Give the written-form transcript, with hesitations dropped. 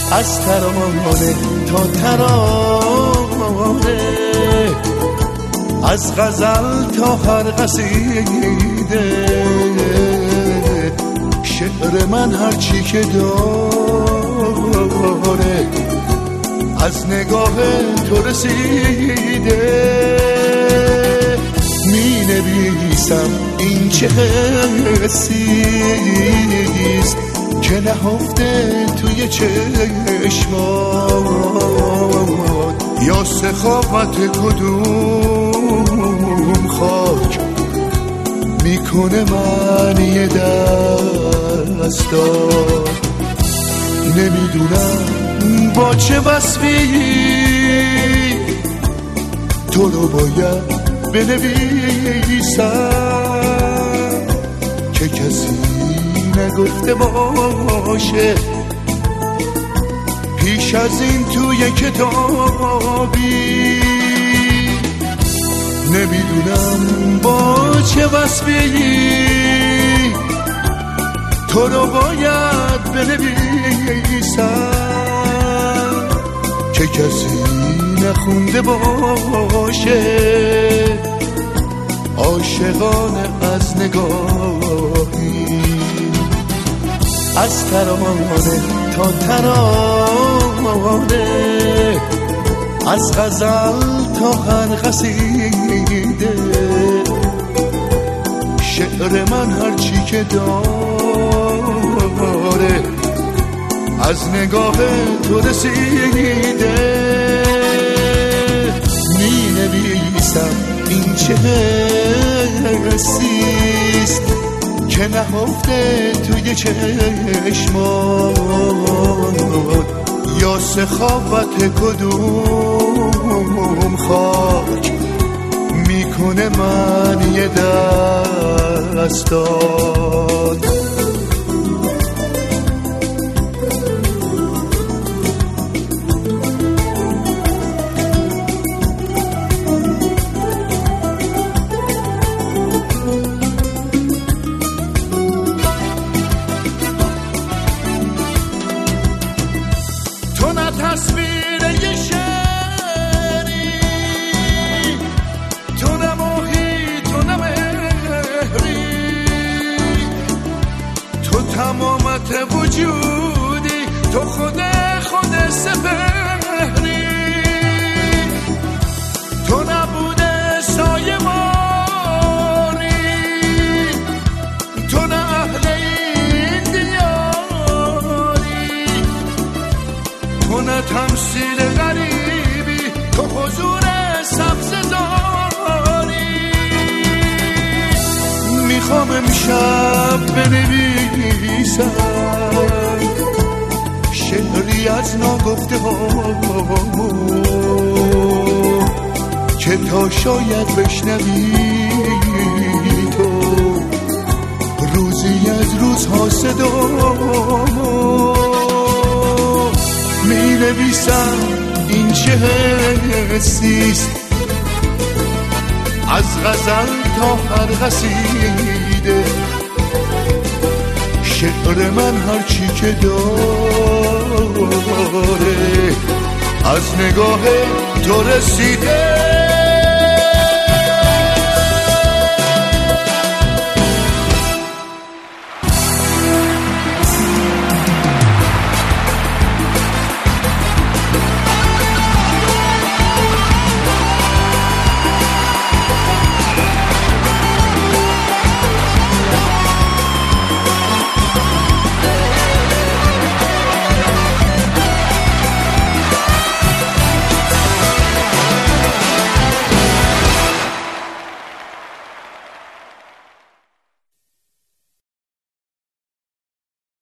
از ترانه تا ترانه، از غزل تا هر قصیده، شعر من هرچی که داره از نگاه تو رسیده. می نویسم این چه حسیست که نهفته توی چشمات، یا سخاوت کدوم خاک میکنه معنی دستات. نمیدونم با چه وصفی تو رو باید بنویسم که کسی نگفته باشه پیش از این توی کتابی. نمیدونم با چه وصفی تو رو باید بنویسم که کسی نخونده باشه عاشقانه از نگاهی. از ترانه تا ترانه، از غزل تا هر قصیده، شعر من هرچی که داره از نگاه تو رسیده. می نویسم این چه حسیست که نهفته توی چشمات، یا سخاوت کدوم خاک میکنه معنی دستات. تو نه تصویر یه شعری، تو نه ماهی، تو نه مهری، تو تمامت وجودی، تو خود سپهری، تو نبوده سایه ماری، تو نه اهل این دیاری، تو نه تمثیل غریبی، تو حضور سبزداری. میخوام امشب بنویسم شعری از ناگفته هامو که تا شاید بشنوی تو روزی از روزها صدامو. می نویسم این چه حسیست از غزل تا هر قصیده، شعر من هرچی که داره از نگاه تو رسیده.